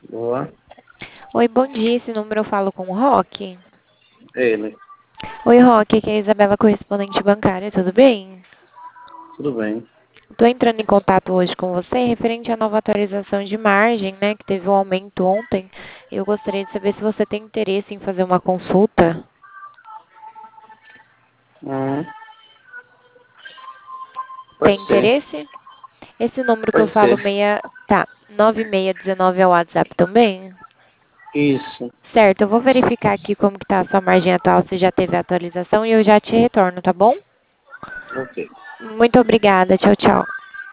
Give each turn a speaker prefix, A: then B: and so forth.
A: Boa.
B: Oi, bom dia. Esse número eu falo com o Roque.
A: Ele.
B: Oi, Roque, aqui é a Isabela, correspondente bancária, tudo bem?
A: Tudo bem.
B: Estou entrando em contato hoje com você referente à nova atualização de margem, né, que teve um aumento ontem. Eu gostaria de saber se você tem interesse em fazer uma consulta.
A: Hum,
B: Tem
A: pode ser.
B: interesse? Esse número que eu
A: Pode
B: falo
A: ser.
B: meia, tá, 9619 é o WhatsApp também?
A: Isso.
B: Certo, eu vou verificar aqui como que tá a sua margem atual, se já teve atualização e eu já te retorno, tá bom?
A: Ok.
B: Muito obrigada, tchau, tchau.